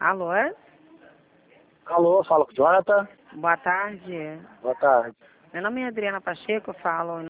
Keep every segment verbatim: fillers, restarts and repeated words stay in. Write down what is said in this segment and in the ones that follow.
Alô? Alô, fala com o Jonathan. Boa tarde. Boa tarde. Meu nome é Adriana Pacheco, eu falo...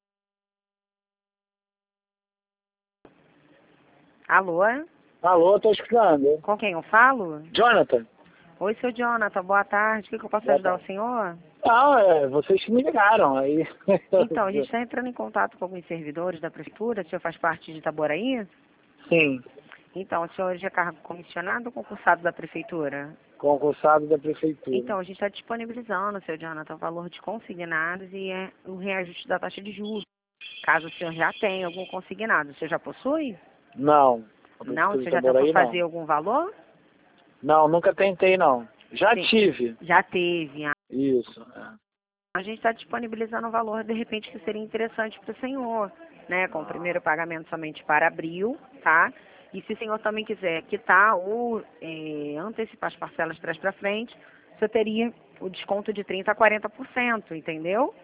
Alô? Alô, tô escutando. Com quem eu falo? Jonathan. Oi, seu Jonathan, boa tarde. O que, que eu posso Boa ajudar tarde. o senhor? Não, é, vocês que me ligaram aí. Então, a gente está entrando em contato com alguns servidores da prefeitura. O senhor faz parte de Itaboraí? Sim, Então, o senhor já é cargo comissionado ou concursado da prefeitura? concursado da prefeitura. Então, a gente está disponibilizando, seu Jonathan, o valor de consignados e é o reajuste da taxa de juros. Caso o senhor já tenha algum consignado, o senhor já possui? Não. A Não? O prefeitura de senhor já tentou Itaboraí, fazer não. algum valor? Não, nunca tentei, não. Já Sim. tive. Já teve. ah. Isso. É. A gente está disponibilizando um valor, de repente, que seria interessante para o senhor, né? Com o primeiro pagamento somente para abril, tá? E se o senhor também quiser quitar ou eh, antecipar as parcelas trás para frente, o senhor teria o desconto de trinta por cento a quarenta por cento, entendeu?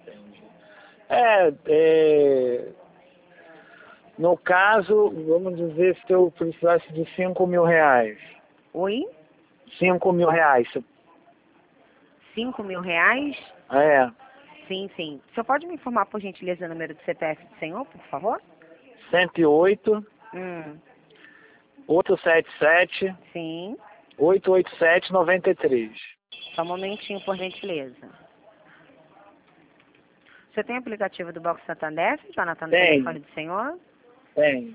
É, é, no caso, vamos dizer, se eu precisasse de cinco mil reais. Oi? Cinco mil reais. Cinco mil reais? É, Sim, sim. O senhor pode me informar, por gentileza, o número do C P F do senhor, por favor? cento e oito, Hum, oitocentos e setenta e sete, sim. oitocentos e oitenta e sete, noventa e três. Só um momentinho, por gentileza. Você tem aplicativo do Banco Santander, Jonathan, no Tem, telefone do senhor? tem.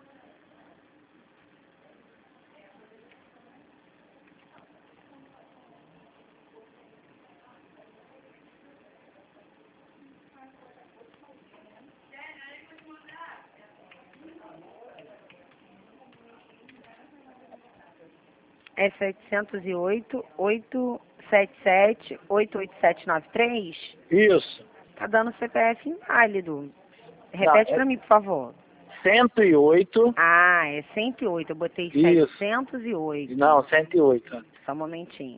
É setecentos e oito, oitocentos e setenta e sete, oitocentos e oitenta e sete, noventa e três? Isso. Tá dando C P F inválido. Não, Repete é pra mim, por favor. cento e oito. Ah, é cento e oito. Eu botei Isso. setecentos e oito. Não, cento e oito. Só um momentinho.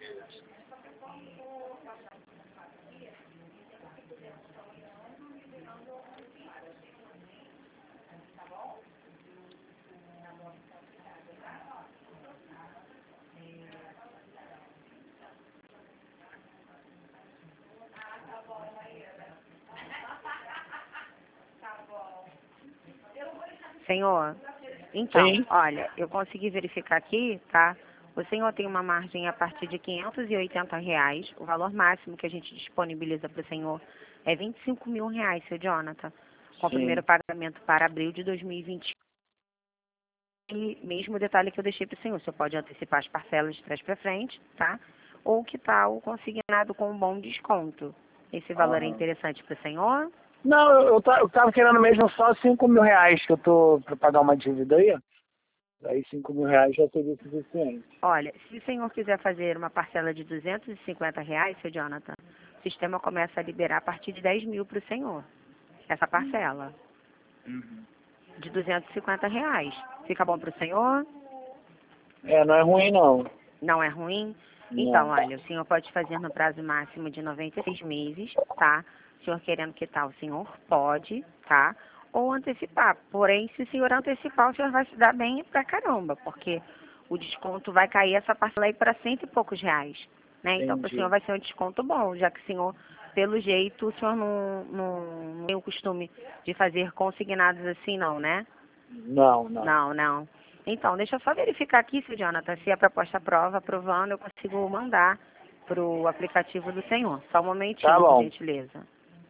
Senhor, então, Sim. olha, eu consegui verificar aqui, tá? O senhor tem uma margem a partir de quinhentos e oitenta reais. O valor máximo que a gente disponibiliza para o senhor é vinte e cinco mil reais, seu Jonathan. Com o primeiro Sim. pagamento para abril de dois mil e vinte. E mesmo detalhe que eu deixei para o senhor, você pode antecipar as parcelas de trás para frente, tá? Ou que tal o consignado com um bom desconto. Esse valor é Aham. interessante para o senhor? Não, eu, eu, ta- eu tava querendo mesmo só cinco mil reais que eu tô pra pagar uma dívida aí. Aí cinco mil reais já seria suficiente. Olha, se o senhor quiser fazer uma parcela de duzentos e cinquenta reais, seu Jonathan, o sistema começa a liberar a partir de dez mil para o senhor. Essa parcela Uhum. de duzentos e cinquenta reais. Fica bom para o senhor? É, não é ruim não. Não é ruim? Então, Não. olha, o senhor pode fazer no prazo máximo de noventa e seis meses, tá? O senhor querendo quitar, o senhor pode, tá? Ou antecipar. Porém, se o senhor antecipar, o senhor vai se dar bem pra caramba, porque o desconto vai cair essa parcela aí para cento e poucos reais, né? Então, para o senhor Entendi. vai ser um desconto bom, já que o senhor, pelo jeito, o senhor não, não, não tem o costume de fazer consignados assim, não, né? Não, não. Não, não. Então, deixa eu só verificar aqui, seu Jonathan, se a proposta aprova, aprovando, eu consigo mandar para o aplicativo do senhor. Só um Tá momentinho, por bom. gentileza.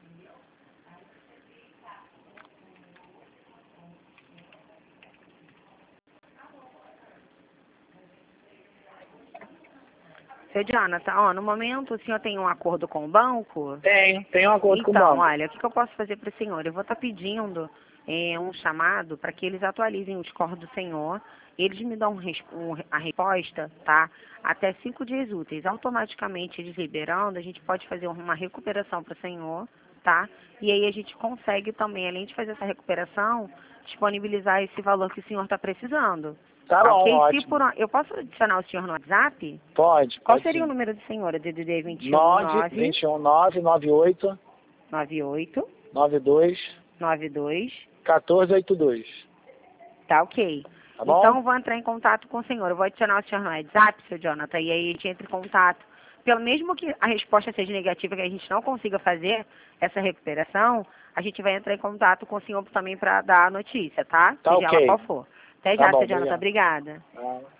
Seu Jonathan, ó, no momento o senhor tem um acordo com o banco? Tem, tem um acordo com o Então, banco. olha, o que, que eu posso fazer para o senhor? Eu vou estar pedindo eh, um chamado para que eles atualizem o score do senhor. Eles me dão um res- um- a resposta, tá? Até cinco dias úteis. Automaticamente eles liberando, a gente pode fazer uma recuperação para o senhor, tá? E aí a gente consegue também, além de fazer essa recuperação, disponibilizar esse valor que o senhor está precisando. Tá Tá bom, ok? Se ótimo. por, uma- eu posso adicionar o senhor no WhatsApp? Pode, Qual pode seria o sim. número do senhor? É D D D vinte e um nove, nove vinte e um, nove, nove oito, nove oito nove dois, nove dois. quatorze, oitenta e dois. Tá ok. Tá bom? Então, eu vou entrar em contato com o senhor. Eu vou adicionar o senhor no WhatsApp, seu Jonathan, e aí a gente entra em contato. Pelo mesmo que a resposta seja negativa, que a gente não consiga fazer essa recuperação, a gente vai entrar em contato com o senhor também para dar a notícia, tá? Tá Seja ok. ela qual for. Até Tá já, bom, seu Jonathan. obrigado. Obrigada. Ah.